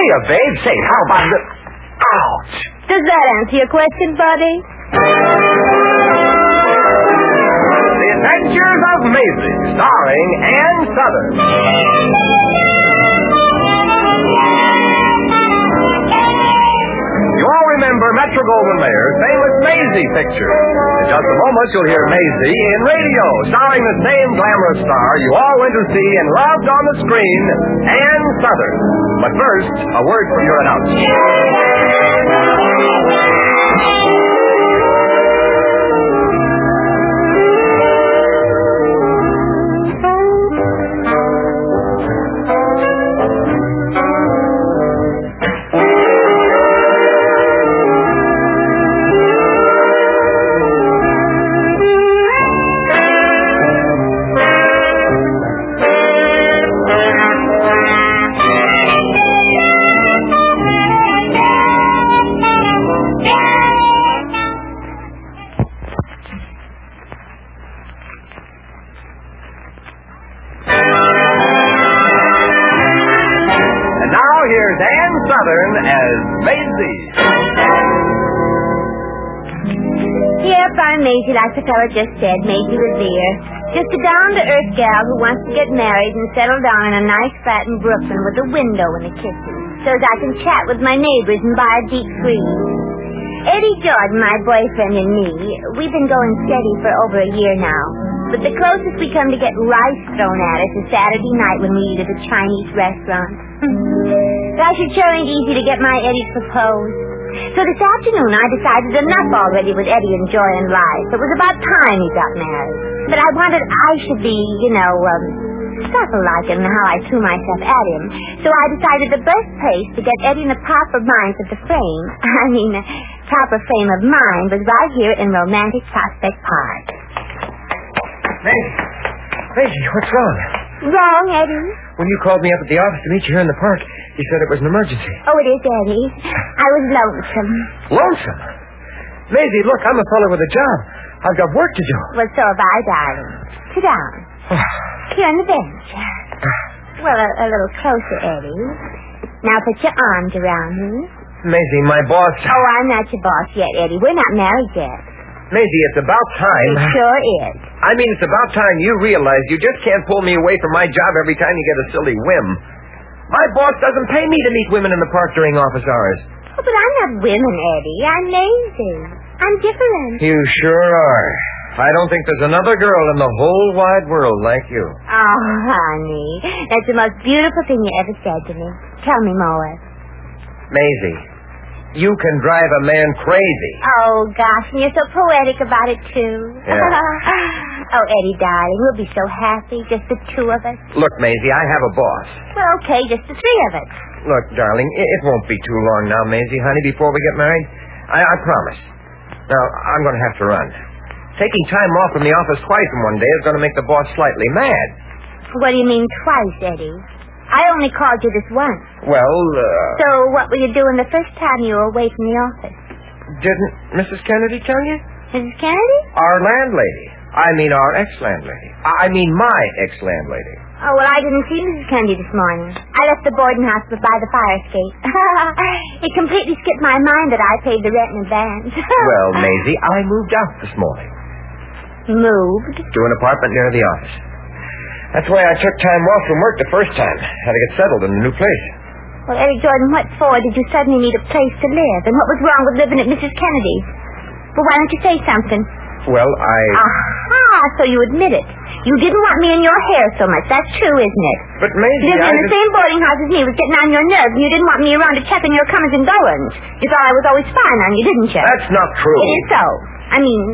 hiya, babe. Say, how about the... Ouch. Does that answer your question, Buddy? The Adventures of Maisie, starring Ann Southern. You all remember Metro-Goldwyn-Mayer's famous Maisie picture. In just a moment, you'll hear Maisie in radio, starring the same glamorous star you all went to see and loved on the screen, Ann Southern. But first, a word from your announcer. Here's Ann Southern as Maisie. Yep, I'm Maisie, like the fellow just said. Maisie Revere. Just a down-to-earth gal who wants to get married and settle down in a nice flat in Brooklyn with a window in the kitchen, so as I can chat with my neighbors and buy a deep freeze. Eddie Jordan, my boyfriend, and me, we've been going steady for over a year now. But the closest we come to get rice thrown at us is Saturday night when we eat at a Chinese restaurant. Gosh, it sure ain't easy to get my Eddie to propose. So this afternoon I decided enough already with Eddie enjoying life. It was about time he got married. But I wanted I should be, subtle-like in how I threw myself at him. So I decided the best place to get Eddie in the proper mind for the proper frame of mind was right here in romantic Prospect Park. Maisie, what's wrong? Wrong, Eddie? When you called me up at the office to meet you here in the park, you said it was an emergency. Oh, it is, Eddie. I was lonesome. Lonesome? Maisie, look, I'm a fellow with a job. I've got work to do. Well, so have I, darling. Sit down. Here on the bench. Well, a little closer, Eddie. Now put your arms around me. Maisie, my boss... Oh, I'm not your boss yet, Eddie. We're not married yet. Maisie, it's about time... It sure is. I mean, it's about time you realize you just can't pull me away from my job every time you get a silly whim. My boss doesn't pay me to meet women in the park during office hours. Oh, but I'm not women, Eddie. I'm Maisie. I'm different. You sure are. I don't think there's another girl in the whole wide world like you. Oh, honey. That's the most beautiful thing you ever said to me. Tell me more. Maisie, you can drive a man crazy. Oh, gosh, and you're so poetic about it, too. Yeah. Oh, Eddie, darling, we'll be so happy, just the two of us. Look, Maisie, I have a boss. Well, okay, just the three of us. Look, darling, it won't be too long now, Maisie, honey, before we get married. I promise. Now, I'm going to have to run. Taking time off from the office twice in one day is going to make the boss slightly mad. What do you mean twice, Eddie? I only called you this once. Well, So what were you doing the first time you were away from the office? Didn't Mrs. Kennedy tell you? Mrs. Kennedy? Our landlady. I mean our ex-landlady. I mean my ex-landlady. Oh, well, I didn't see Mrs. Kennedy this morning. I left the boarding house by the fire escape. It completely skipped my mind that I paid the rent in advance. Well, Maisie, I moved out this morning. Moved? To an apartment near the office. That's why I took time off from work the first time. Had to get settled in a new place. Well, Eddie Jordan, what for did you suddenly need a place to live? And what was wrong with living at Mrs. Kennedy's? Well, why don't you say something? Well, Aha, so you admit it. You didn't want me in your hair so much. That's true, isn't it? But, Maisie, living in the same boarding house as me was getting on your nerves, and you didn't want me around to check on your comings and goings. You thought I was always spying on you, didn't you? That's not true. It is so. I mean,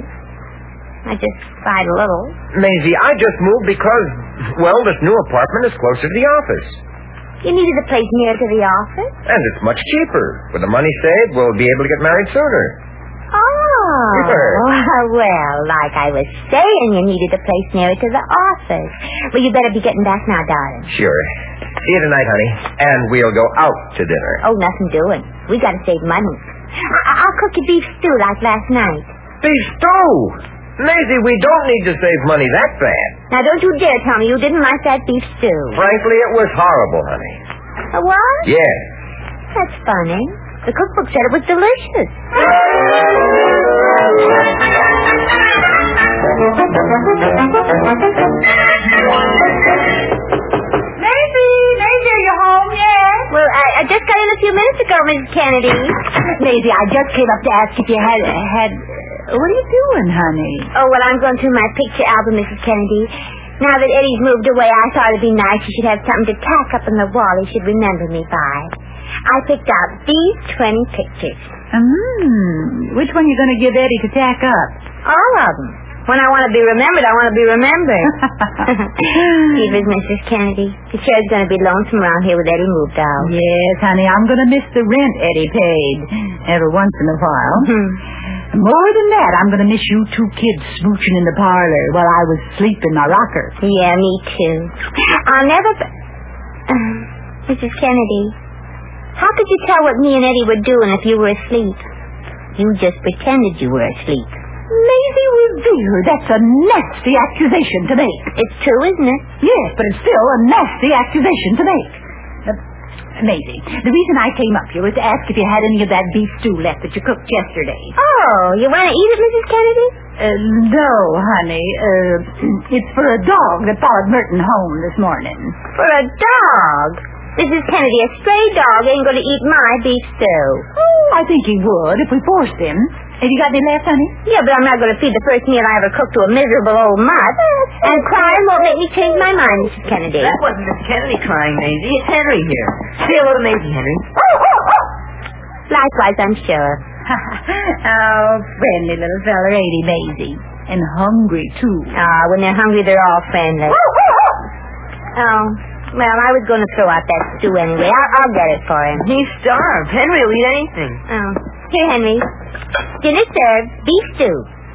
I just spied a little. Maisie, I just moved because, well, this new apartment is closer to the office. You needed a place near to the office? And it's much cheaper. With the money saved, we'll be able to get married sooner. Oh, well, like I was saying, you needed a place nearer to the office. Well, you better be getting back now, darling. Sure. See you tonight, honey. And we'll go out to dinner. Oh, nothing doing. We got to save money. I'll cook you beef stew like last night. Beef stew? Maisie, we don't need to save money that bad. Now, don't you dare tell me you didn't like that beef stew. Frankly, it was horrible, honey. A what? Yes. That's funny. The cookbook said it was delicious. Maisie, are you home yet? Well, I just got in a few minutes ago, Mrs. Kennedy. Maisie, I just came up to ask if you had... What are you doing, honey? Oh, well, I'm going through my picture album, Mrs. Kennedy. Now that Eddie's moved away, I thought it'd be nice he should have something to tack up on the wall he should remember me by. I picked out these 20 pictures. Which one are you going to give Eddie to tack up? All of them. When I want to be remembered, I want to be remembered. Evers, Mrs. Kennedy. It sure is going to be lonesome around here with Eddie moved out. Yes, honey, I'm going to miss the rent Eddie paid every once in a while. More than that, I'm going to miss you two kids smooching in the parlor while I was asleep in my rocker. Yeah, me too. I'll never... Mrs. Kennedy, how could you tell what me and Eddie were doing if you were asleep? You just pretended you were asleep. Maisie Revere, that's a nasty accusation to make. It's true, isn't it? Yes, but it's still a nasty accusation to make. Maisie, the reason I came up here was to ask if you had any of that beef stew left that you cooked yesterday. Oh, you want to eat it, Mrs. Kennedy? No, honey. It's for a dog that followed Merton home this morning. For a dog? Mrs. Kennedy, a stray dog ain't going to eat my beef stew. Oh, I think he would if we forced him. Have you got any left, honey? Yeah, but I'm not going to feed the first meal I ever cooked to a miserable old mutt. And crying won't make me change my mind, Mrs. Kennedy. That wasn't Miss Kennedy crying, Maisie. It's Henry here. Say hello to Maisie, Henry. Likewise, I'm sure. Oh, friendly little fella, ain't he, Maisie? And hungry, too. When they're hungry, they're all friendly. Oh, well, I was going to throw out that stew anyway. I'll get it for him. He's starved. Henry will eat anything. Oh, here, Henry. Dinner served. Beef stew.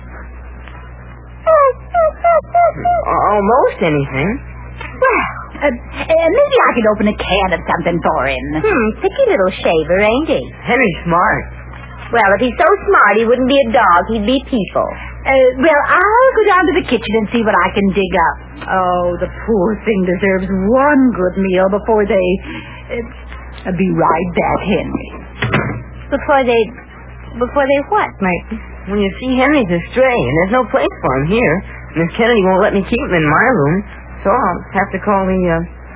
Almost anything. Well, maybe I could open a can of something for him. Picky little shaver, ain't he? Henry's smart. Well, if he's so smart, he wouldn't be a dog. He'd be people. Well, I'll go down to the kitchen and see what I can dig up. Oh, the poor thing deserves one good meal before they... be right back, Henry. Before they what, Merton? When you see Henry's a stray, and there's no place for him here. Miss Kennedy won't let me keep him in my room, so I'll have to call the,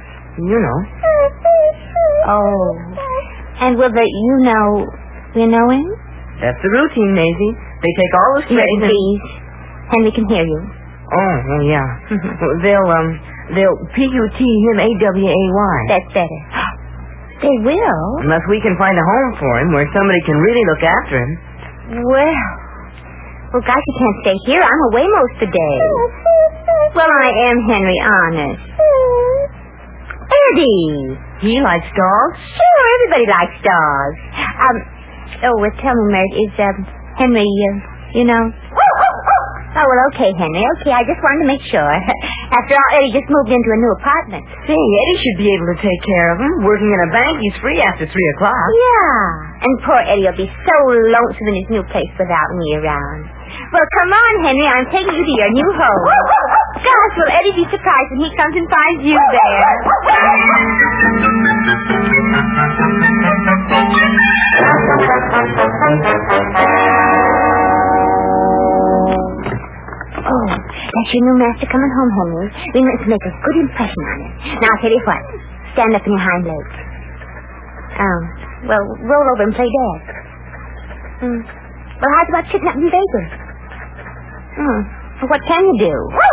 Oh. And will the you know him? That's the routine, Maisie. They take all the strays and... Please. Henry can hear you. Oh, yeah. They'll P-U-T him A-W-A-Y. That's better. They will? Unless we can find a home for him where somebody can really look after him. Well, gosh, you can't stay here. I'm away most of the day. Well, I am Henry, honest. Eddie! He likes dogs? Sure, everybody likes dogs. Tell me, Mert, is, Henry, you know? Oh, well, okay, Henry, okay. I just wanted to make sure. After all, Eddie just moved into a new apartment. Say, Eddie should be able to take care of him. Working in a bank, he's free after 3 o'clock. Yeah, and poor Eddie will be so lonesome in his new place without me around. Well, come on, Henry. I'm taking you to your new home. Gosh, will Eddie be surprised when he comes and finds you there? Oh, that's your new master coming home, Henry. We must make a good impression on him. Now, I'll tell you what. Stand up on your hind legs. Well, roll over and play dead. Well, how's about sitting up in Vegas? Well, what can you do?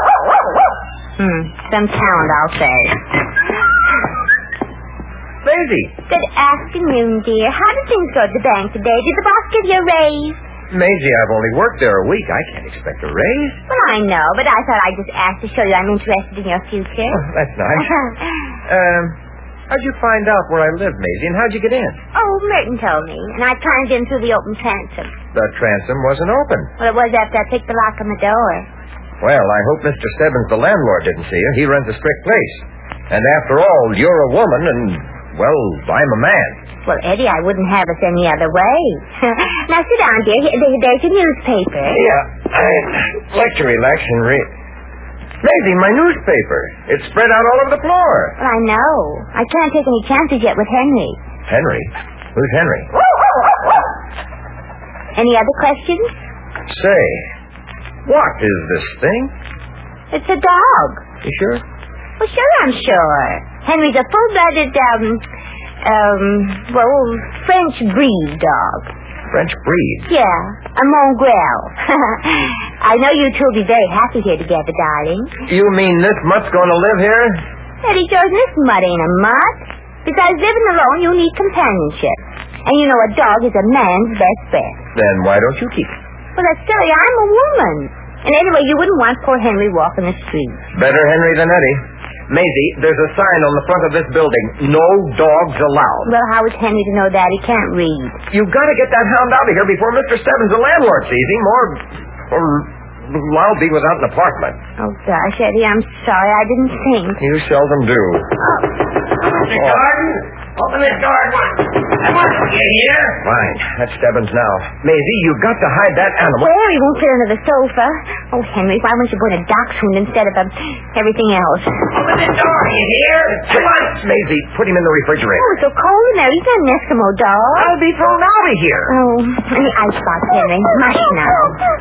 Some talent, I'll say. Maisie. Good afternoon, dear. How did things go at the bank today? Did the boss give you a raise? Maisie, I've only worked there a week. I can't expect a raise. Well, I know, but I thought I'd just ask to show you I'm interested in your future. Oh, that's nice. How'd you find out where I live, Maisie, and how'd you get in? Oh, Merton told me, and I climbed in through the open transom. The transom wasn't open. Well, it was after I picked the lock on the door. Well, I hope Mr. Stebbins, the landlord, didn't see you. He runs a strict place. And after all, you're a woman, and, well, I'm a man. Well, Eddie, I wouldn't have us any other way. Now, sit down, dear. There's your newspaper. Yeah, I'd like to relax and read. Maisie, my newspaper. It's spread out all over the floor. Well, I know. I can't take any chances yet with Henry. Henry? Who's Henry? Any other questions? Say, what is this thing? It's a dog. You sure? Well, sure, I'm sure. Henry's a full-blooded, French breed dog. French breed? Yeah, a mongrel. I know you two will be very happy here together, darling. You mean this mutt's going to live here? Eddie Jordan, this mutt ain't a mutt. Besides living alone, you need companionship. And you know a dog is a man's best friend. Then why don't you keep it? Well, that's silly. I'm a woman. And anyway, you wouldn't want poor Henry walking the street. Better Henry than Eddie. Maisie, there's a sign on the front of this building. No dogs allowed. Well, how is Henry to know that? He can't read. You've got to get that hound out of here before Mr. Stebbins, the landlord, sees him, or I'll be without an apartment. Oh, gosh, Eddie, I'm sorry. I didn't think. You seldom do. Mr. Jordan, open this door at once. I want to get here. Fine. That's Stebbins now. Maisie, you've got to hide that animal. Well, he won't fit under the sofa. Oh, Henry, why won't you put a dachshund instead of everything else? Open the door, you hear? At once. Maisie, put him in the refrigerator. Oh, it's so cold in there. He's not an Eskimo dog. I'll be thrown out of here. Oh, in the icebox, Henry. Mush now.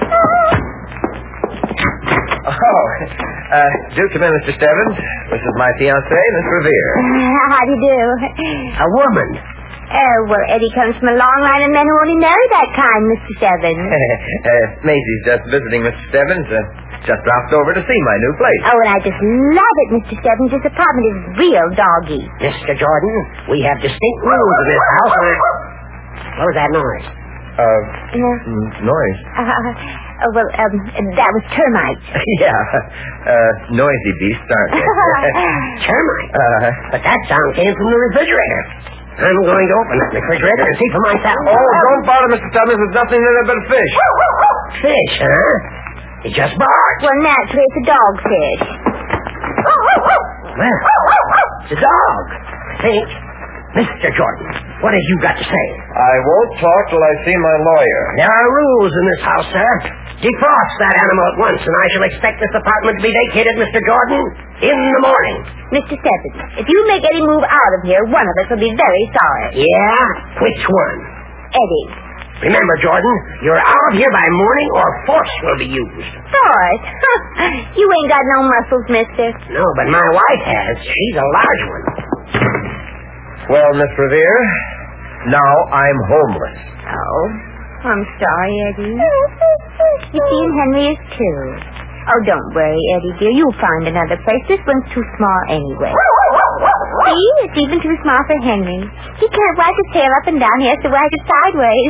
Oh, do come in, Mr. Stebbins. This is my fiancée, Miss Revere. How do you do? A woman. Well, Eddie comes from a long line of men who only marry that kind, Mr. Stebbins. Maisie's just visiting Mr. Stebbins. Just dropped over to see my new place. Oh, and I just love it, Mr. Stebbins. This apartment is real doggy. Mr. Jordan, we have distinct rules in this house. What was that noise? Noise. That was termites. Yeah. Noisy beasts, aren't they? Termites? But that sound came from the refrigerator. I'm going to open that refrigerator and see for myself. Oh, don't bother, Mr. Stebbins. There's nothing in there but fish. Fish, huh? He just barked. Well, naturally, it's a dogfish. Well, it's a dog, I think. Mr. Jordan, what have you got to say? I won't talk till I see my lawyer. There are rules in this house, sir. Defrost that animal at once, and I shall expect this apartment to be vacated, Mr. Jordan, in the morning. Mr. Stebbins, if you make Eddie move out of here, one of us will be very sorry. Yeah? Which one? Eddie. Remember, Jordan, you're out of here by morning or force will be used. Force? You ain't got no muscles, mister. No, but my wife has. She's a large one. Well, Miss Revere, now I'm homeless. Oh, I'm sorry, Eddie. You see, and Henry is too. Oh, don't worry, Eddie, dear. You'll find another place. This one's too small anyway. See? It's even too small for Henry. He can't wag his tail up and down. He has to wag it sideways.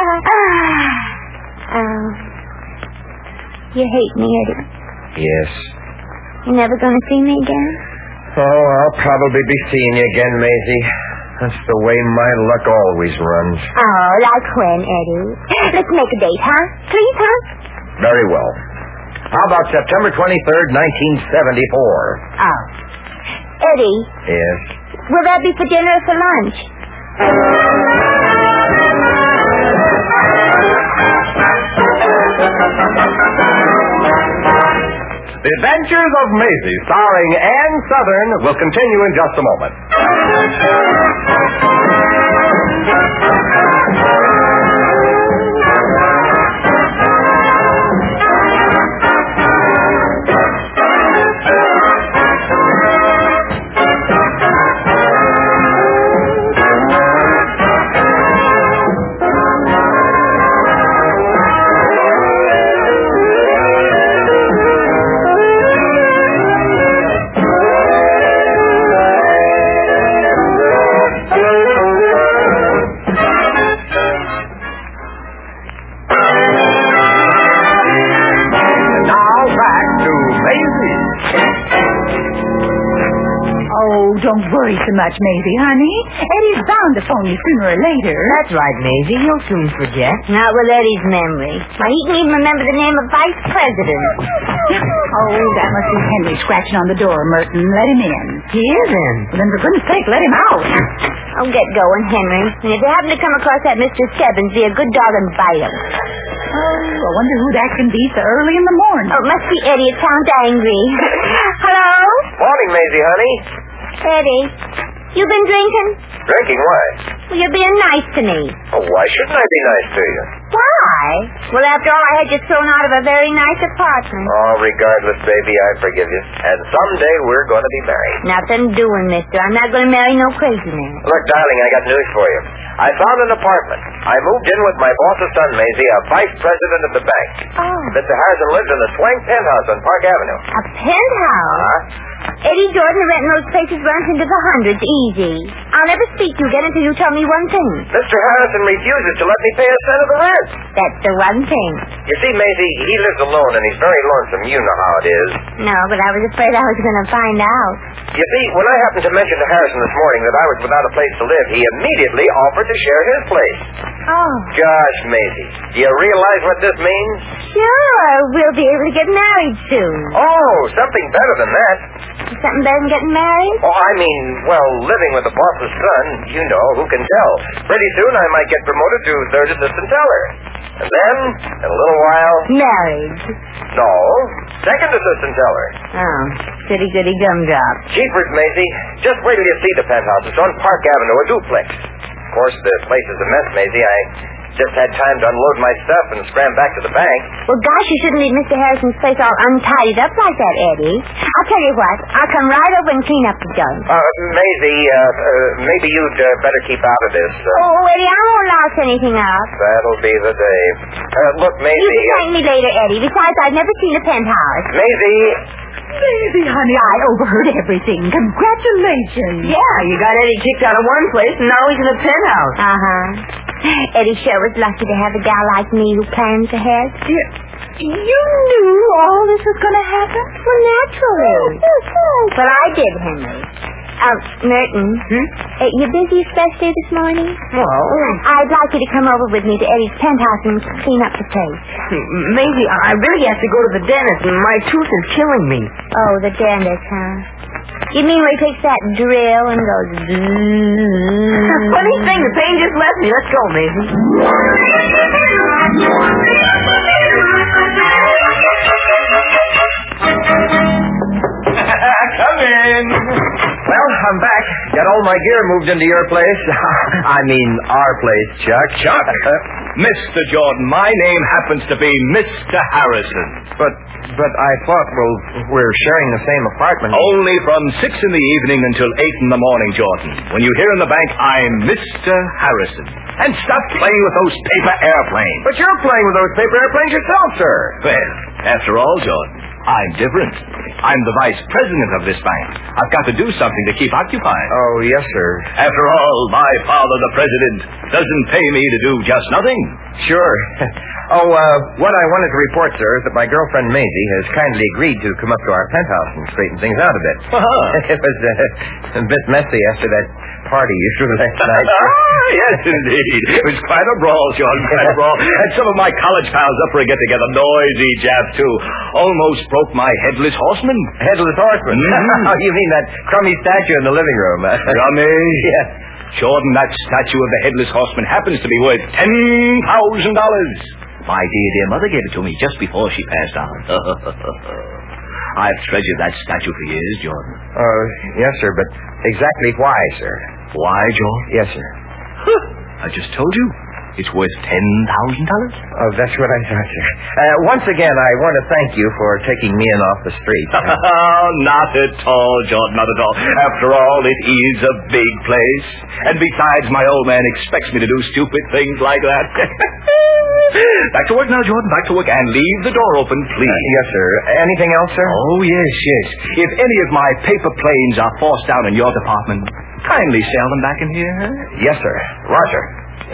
You hate me, Eddie? Yes. You're never going to see me again? Oh, I'll probably be seeing you again, Maisie. That's the way my luck always runs. Oh, like when, Eddie? Let's make a date, huh? Please, huh? Very well. How about September 23rd, 1974? Oh. Eddie. Yes? Will that be for dinner or for lunch? The Adventures of Maisie, starring Ann Southern, will continue in just a moment. Don't worry so much, Maisie, honey. Eddie's bound to phone you sooner or later. That's right, Maisie. He'll soon forget. Not with Eddie's memory. Why, he can even remember the name of Vice President. Oh, that must be Henry scratching on the door, Merton. Let him in. He is in. Well, then, for goodness sake, let him out. Oh, get going, Henry. And if you happen to come across that Mr. Stebbins, be a good dog and bite him. Oh, I wonder who that can be so early in the morning. Oh, it must be Eddie. It sounds angry. Hello? Morning, Maisie, honey. Eddie, you been drinking? Drinking? Why? Well, you're being nice to me. Oh, why shouldn't I be nice to you? Why? Well, after all, I had you thrown out of a very nice apartment. Oh, regardless, baby, I forgive you. And someday we're going to be married. Nothing doing, mister. I'm not going to marry no crazy man. Look, darling, I got news for you. I found an apartment. I moved in with my boss's son, Maisie, a vice president of the bank. Oh. Mr. Harrison lives in a swank penthouse on Park Avenue. A penthouse? Eddie Jordan renting those places runs into the hundreds, easy. I'll never speak to you again until you tell me one thing. Mr. Harrison refuses to let me pay a cent of the rent. That's the one thing. You see, Maisie, he lives alone and he's very lonesome. You know how it is. No, but I was afraid I was going to find out. You see, when I happened to mention to Harrison this morning that I was without a place to live, he immediately offered to share his place. Oh. Gosh, Maisie, do you realize what this means? Sure, we'll be able to get married soon. Oh, something better than that. Something better than getting married? Oh, I mean, well, living with the boss's son, you know, who can tell? Pretty soon I might get promoted to third assistant teller. And then, in a little while... Married. No, second assistant teller. Oh, goody-goody gumdrop. Jeepers, Maisie. Just wait till you see the penthouse. It's on Park Avenue, a duplex. Of course, the place is a mess, Maisie. I just had time to unload my stuff and scram back to the bank. Well, gosh, you shouldn't leave Mr. Harrison's place all untidied up like that, Eddie. I'll tell you what. I'll come right over and clean up the junk. Maisie, maybe you'd better keep out of this. Oh, Eddie, I won't louse anything up. That'll be the day. Look, Maisie... You can thank me later, Eddie. Besides, I've never seen a penthouse. Maisie... Maisie, honey, I overheard everything. Congratulations. Yeah, you got Eddie kicked out of one place, and now he's in a penthouse. Uh-huh. Eddie sure was lucky to have a gal like me who plans ahead. You knew all this was going to happen? Well, naturally. But I did, Henry. Merton. You busy especially this morning? Well, I'd like you to come over with me to Eddie's penthouse and clean up the place. maybe I really have to go to the dentist, and my tooth is killing me. Oh, the dentist, huh? You mean where he takes that drill and goes... Funny thing, the pain just left me. Let's go, Maisie. Come in. Well, I'm back. Got all my gear moved into your place. I mean, our place, Chuck. Chuck? Mr. Jordan, my name happens to be Mr. Harrison. But I thought, well, we're sharing the same apartment. Only from 6 in the evening until 8 in the morning, Jordan. When you hear in the bank, I'm Mr. Harrison. And stop playing with those paper airplanes. But you're playing with those paper airplanes yourself, sir. Well, after all, Jordan, I'm different. I'm the vice president of this bank. I've got to do something to keep occupied. Oh, yes, sir. After all, my father, the president, doesn't pay me to do just nothing. Sure. What I wanted to report, sir, is that my girlfriend Maisie has kindly agreed to come up to our penthouse and straighten things out a bit. It was a bit messy after that party you threw last night. Yes, indeed. It was quite a brawl, Jordan, quite a brawl. And some of my college pals up for a get-together. Noisy jabs, too. Almost broke my headless horseman. Headless horseman? Mm-hmm. You mean that crummy statue in the living room? Crummy? Yes. Jordan, that statue of the headless horseman happens to be worth $10,000. My dear mother gave it to me just before she passed on. I've treasured that statue for years, Jordan. Yes, sir, but exactly why, sir? Why, Jordan? Yes, sir. I just told you. It's worth $10,000. Oh, that's what I thought, sir. Once again, I want to thank you for taking me in off the street. Not at all, Jordan, not at all. After all, it is a big place. And besides, my old man expects me to do stupid things like that. Back to work now, Jordan, back to work. And leave the door open, please. Yes, sir. Anything else, sir? Oh, yes. If any of my paper planes are forced down in your department, kindly sail them back in here. Yes, sir. Roger.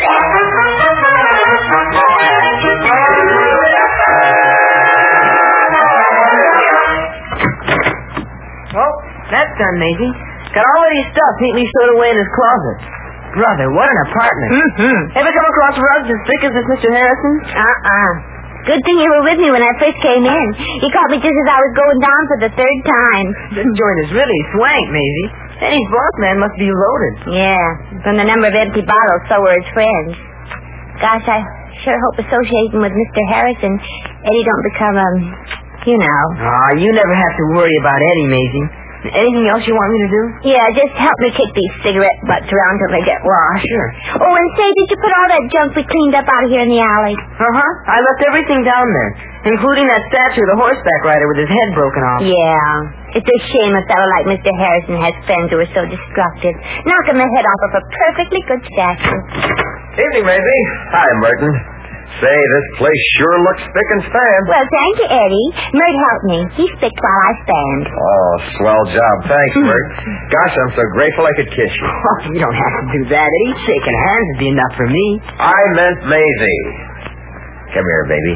Well, that's done, Maisie. Got all of his stuff neatly stowed away in his closet. Brother, what an apartment. Ever come across rugs as thick as this Mr. Harrison's? Good thing you were with me when I first came in. You caught me just as I was going down for the third time. This joint is really swank, Maisie. Eddie's boss man must be loaded. Yeah, from the number of empty bottles, so were his friends. Gosh, I sure hope associating with Mr. Harrison, Eddie don't become, you know. You never have to worry about Eddie, Maisie. Anything else you want me to do? Yeah, just help me kick these cigarette butts around till they get washed. Sure. Oh, and say, did you put all that junk we cleaned up out of here in the alley? Uh-huh. I left everything down there, including that statue of the horseback rider with his head broken off. Yeah. It's a shame a fellow like Mr. Harrison has friends who are so destructive. Knocking the head off of a perfectly good statue. Evening, Maisie. Hi, Merton. Say, this place sure looks spick and span. Well, thank you, Eddie. Mert helped me. He spicked while I stand. Oh, swell job. Thanks, Mert. Gosh, I'm so grateful I could kiss you. Oh, you don't have to do that, Eddie. Shaking hands would be enough for me. I meant Maisie. Come here, baby.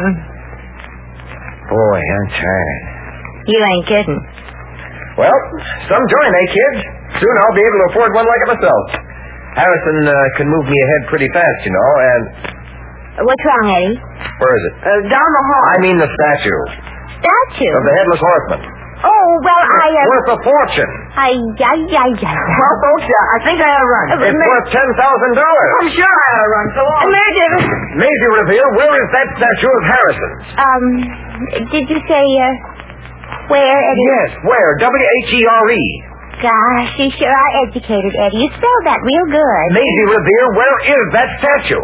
Boy, I'm tired. You ain't kidding. Well, some joint, eh, kid? Soon I'll be able to afford one like it myself. Harrison can move me ahead pretty fast, you know, and... What's wrong, Eddie? Where is it? Down the hall. I mean the statue Statue? of the Headless Horseman. Oh, well, Worth a fortune. Well, folks, I think I ought to run. It's worth $10,000. I'm sure I ought to run. So long. Maisie Revere, where is that statue of Harrison's? Did you say, where, Eddie? Yes, where? W-H-E-R-E. Gosh, you sure are educated, Eddie. You spelled that real good. Maisie Revere, where is that statue?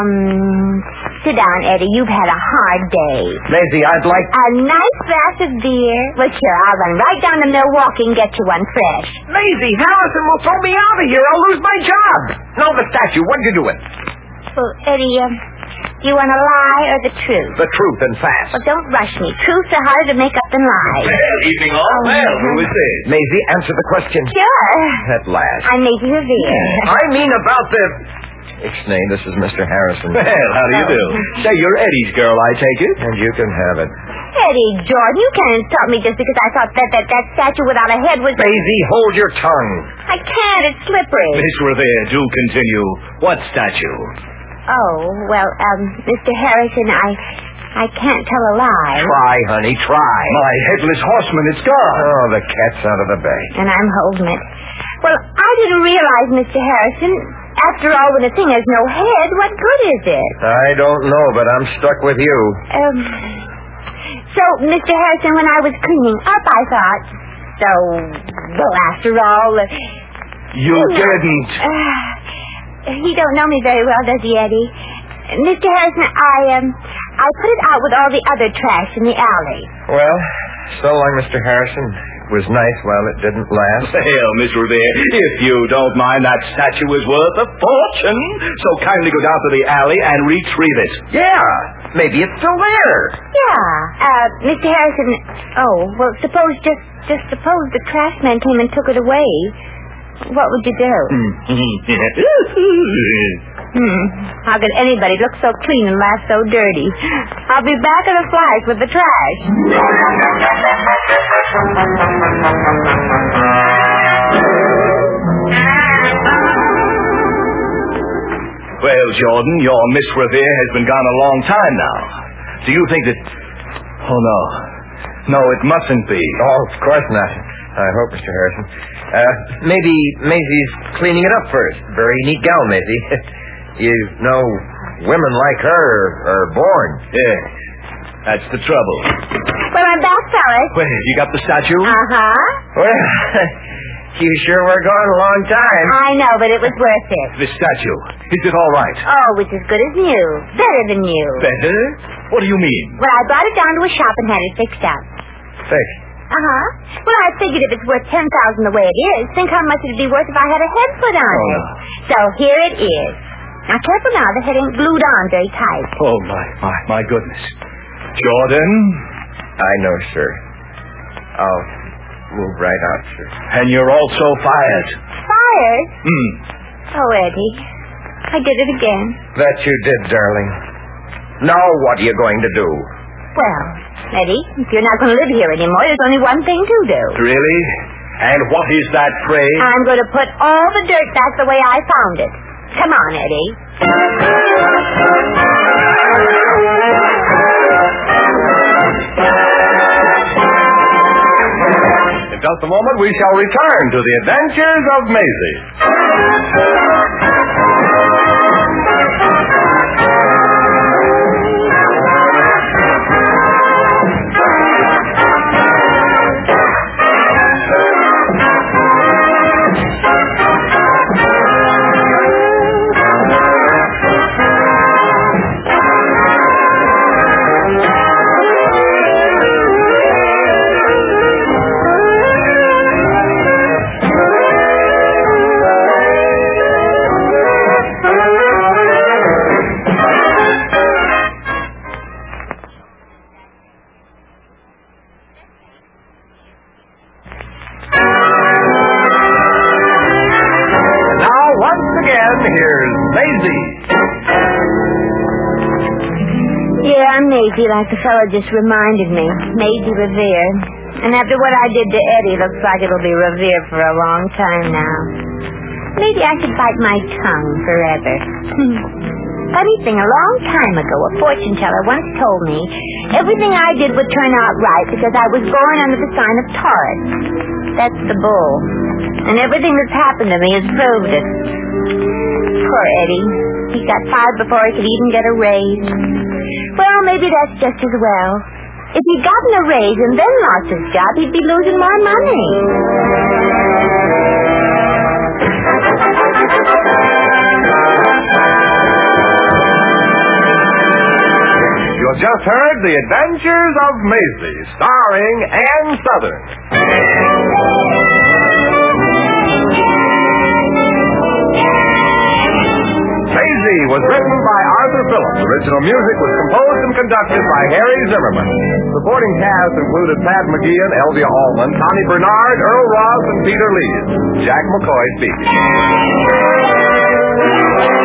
Sit down, Eddie. You've had a hard day. Maisie, I'd like... A nice glass of beer? Well, sure, I'll run right down to Milwaukee and get you one fresh. Maisie, Harrison will throw me out of here. I'll lose my job. No, the statue. What did you do with it? Well, Eddie, you want a lie or the truth? The truth, and fast. Well, don't rush me. Truths are harder to make up than lies. Well, evening all. Well, who is this? Maisie, answer the question. Sure. At last. I'm Maisie Revere. I mean about the... Ixnay, this is Mr. Harrison. Well, how do you do? Say, you're Eddie's girl, I take it. And you can have it. Eddie, Jordan, you can't insult me just because I thought that statue without a head was... Maisie, hold your tongue. I can't. It's slippery. Miss Revere, do continue. What statue? Oh, well, Mr. Harrison, I can't tell a lie. Try, honey, try. My Headless Horseman is gone. Oh, the cat's out of the bag. And I'm holding it. Well, I didn't realize, Mr. Harrison. After all, when a thing has no head, what good is it? I don't know, but I'm stuck with you. So, Mr. Harrison, when I was cleaning up, I thought, well, after all... You didn't. He don't know me very well, does he, Eddie? Mr. Harrison, I put it out with all the other trash in the alley. Well, so long, Mr. Harrison. It was nice while it didn't last. Well, Miss Revere, if you don't mind, that statue is worth a fortune. So kindly go down to the alley and retrieve it. Yeah, maybe it's still there. Yeah. Mr. Harrison, suppose, just suppose the trash man came and took it away. What would you do? How could anybody look so clean and laugh so dirty? I'll be back in a flash with the trash. Well, Jordan, your Miss Revere has been gone a long time now. Do you think that... Oh, no. No, it mustn't be. Oh, of course not. I hope, Mr. Harrison. Maybe Maisie's cleaning it up first. Very neat gal, Maisie. You know, women like her are born. Yeah, that's the trouble. Well, I'm back, fellas. Well, you got the statue? Uh-huh. Well, you sure were gone a long time. I know, but it was worth it. The statue. Is it all right? Oh, it's as good as new. Better than new. Better? What do you mean? Well, I brought it down to a shop and had it fixed up. Fixed? Uh-huh. Well, I figured if it's worth $10,000 the way it is, think how much it'd be worth if I had a head put on it. No. So here it is. Now, careful now, the head ain't glued on very tight. Oh, my goodness. Jordan? I know, sir. I'll move right out, sir. And you're also fired. Fired? Oh, Eddie, I did it again. That you did, darling. Now what are you going to do? Well, Eddie, if you're not going to live here anymore, there's only one thing to do. Really? And what is that, pray? I'm going to put all the dirt back the way I found it. Come on, Eddie. In just a moment, we shall return to the adventures of Maisie. feel like the fellow just reminded me. Maisie Revere. And after what I did to Eddie, looks like it'll be Revere for a long time now. Maybe I should bite my tongue forever. Funny thing, a long time ago, a fortune teller once told me everything I did would turn out right because I was born under the sign of Taurus. That's the bull. And everything that's happened to me has proved it. Poor Eddie. He got fired before he could even get a raise. Well, maybe that's just as well. If he'd gotten a raise and then lost his job, he'd be losing more money. You have just heard The Adventures of Maisie, starring Ann Southern. Maisie was written by Arthur Phillips. Original music was composed and conducted by Harry Zimmerman. Supporting cast included Pat McGeehan, Elvia Allman, Connie Bernard, Earl Ross, and Peter Lees. Jack McCoy speaking.